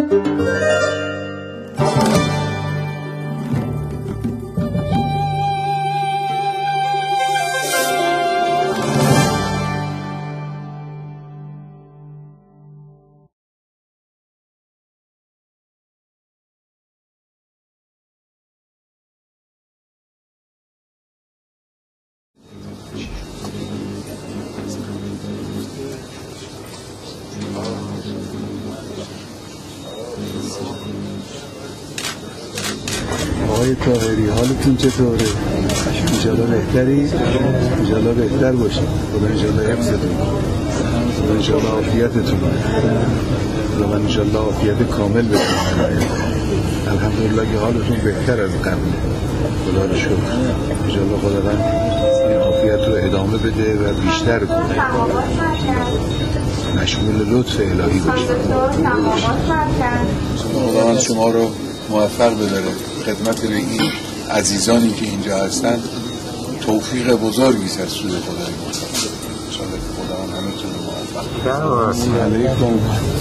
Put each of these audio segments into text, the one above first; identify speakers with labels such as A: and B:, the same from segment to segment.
A: آقای طاهری حالتون چطوره؟ انشالله بهتری؟ انشالله بهتر باشید. خدا انشالله حفظتون، خدا انشالله عافیتتون، خدا انشالله عافیت کامل بتون. الحمدلله که حالتون بهتر از قبل، خدا رو شکر. انشالله خداوند این عافیت رو ادامه بده و بیشتر کنه، مشمول لطف الهی باشه. خداوند شما رو موفق بداره خدمت به این عزیزانی که اینجا هستند. توفیق بزرگی است از سوی خدای متعال. انشاءالله که خداوند همتون رو موفق کنه. علیکم.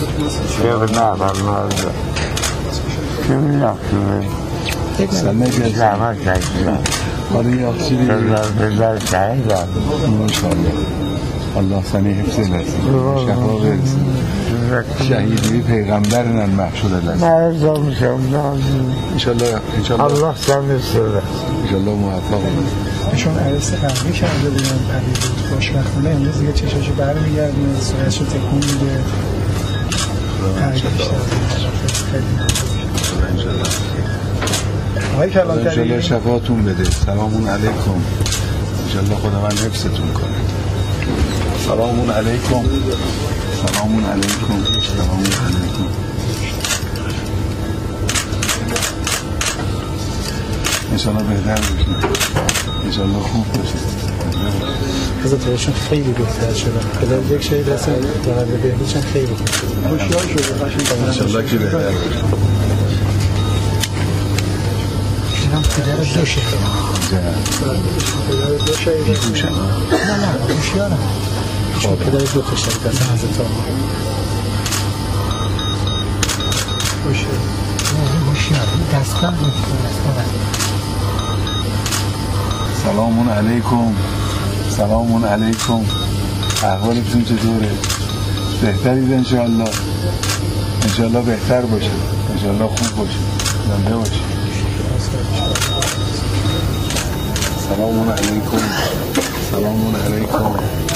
A: الله سنی حفظ لسید شفا برسید. شهیدی پیغمبرن محشود لسید انشالله
B: الله سنی سره
A: انشالله موفق بود.
C: ایشون عرص قهوه کرده بودن پدید خوشبختانه امروز دیگه چشاشو برمیگردونه، سرعشو تکون میده. آقای کلانتری
A: انشالله شفاتون بده. سلامون علیکم. انشالله خداوند حفظتون کنه. سلامون علیکم. سلامون علیکم. سلامون علیکم. انشالله بهتر باشید. انشالله خوب باشید.
C: حضرت بهشون خیلی بهتر شدن. خدا یک شهید هستن راننده بهبودشون خیلی خوب شدن. هوشیار شده.
A: انشالله که بهتر باشید.
C: اینم پدر دو شهید. پدر دو شهید.
A: بیهوشن؟
C: نه هوشیارم. چون پدر دو تا شهید هستن حضرت آقا. هوشیار. دستگاه
A: سلامون علیکم. سلامون علیکم. احوالتون چطوره؟ بهترید انشاءالله. انشاءالله بهتر باشه. انشاءالله خوب باشه. زنده باشه. سلامون علیکم. سلامون علیکم.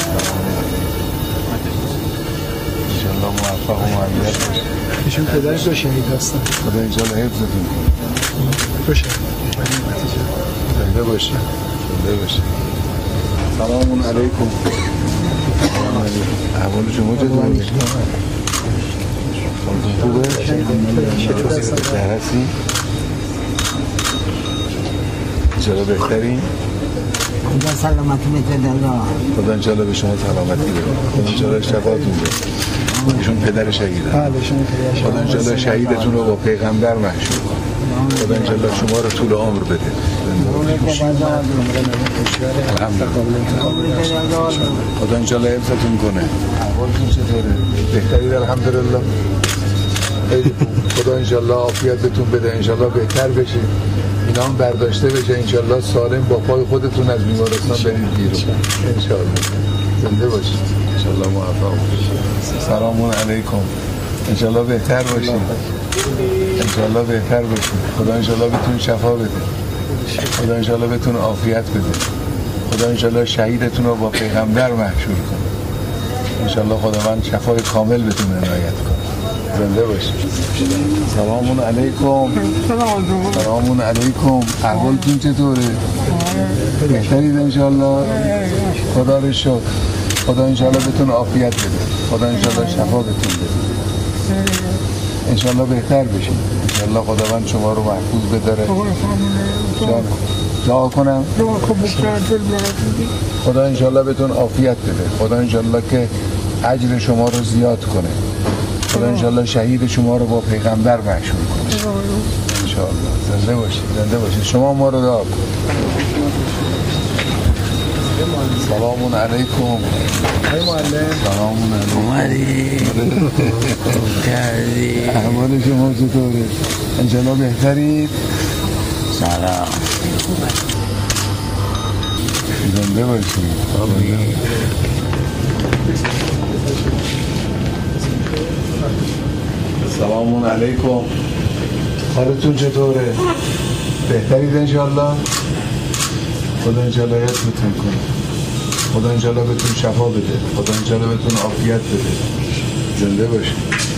A: انشاءالله موفق و معید باشه.
C: ایشون پدرش دو شهید هستن.
A: خدا انشاءالله حفظتون کنه.
C: دو شهید.
A: زنده باشه. زنده باشه. سلامون علیکم. احوال شما چطوره؟ خوبه؟ بهتر هستی؟ انشاءالله بهترین؟
B: خدا سلامتی بده الله.
A: خدا انشاءالله به شما سلامتی بده. خدا انشاءالله شفاتون بده. ایشون پدر شهیدن. خدا انشاءالله شهیدتون رو با پیغمبر محشور کنه. خدا انشاءالله شما رو طول عمر بده. خدا انشاءالله حفظتون کنه. احوالتون چطوره؟ بهترید الحمدلله. خدا انشاءالله عافیت بهتون بده. انشاءالله بهتر بشید. اینا هم برداشته بشه. انشاءالله سالم با پای خودتون از بیمارستان برید بیرون. انشاءالله زنده باشید. انشاءالله موفق باشید. سلامون علیکم. انشاءالله بهتر باشید. انشاءالله بهتر باشید. خدا انشاءالله بهتون شفا بده. خدا انشاءالله بهتون عافیت بده. خدا انشاءالله شهیدتون رو با پیغمبر محشور کنه. انشاءالله خداوند شفای کامل بهتون عنایت کنه. زنده باشید. سلامون علیکم. سلامون علیکم. احوالتون چطوره؟ بهترید انشاءالله. خدا رو شکر. خدا انشاءالله بهتون عافیت بده. خدا انشاءالله شفا بهتون بده. انشاءالله بهتر بشید. انشاءالله خداوند شما رو محفوظ بداره. دعا کنم. خدا انشاءالله بهتون عافیت بده. خدا انشاءالله که اجر شما رو زیاد کنه. خدا انشاءالله شهید شما رو با پیغمبر محشور کنه. انشاءالله زنده باشید. زنده باشید. شما ما رو دعا کنید. سلام علیکم.
C: های معلم
A: سلام علیکم.
B: اومدی کردی
A: احوال شما چطوره؟ انشالله بهترید؟
B: سلام
A: زنده باشید. سلام علیکم. حالتون چطوره؟ بهترید انشالله؟ خدا انشالله یادتون کنه. خدا انشالله بهتون شفا بده. خدا انشالله بهتون عافیت بده. زنده باشید.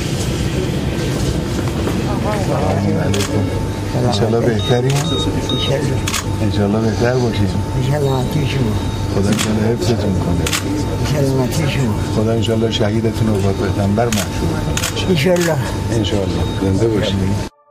A: سلام علیکم. انشالله بهترید؟ انشالله بهتر باشید.
B: سلامتی شما
A: خدا انشالله حفظتون کنه.
B: سلامتی شما
A: خدا انشالله شهیدتون رو با پیغمبر محشور کنه.
B: انشالله
A: انشالله زنده باشید.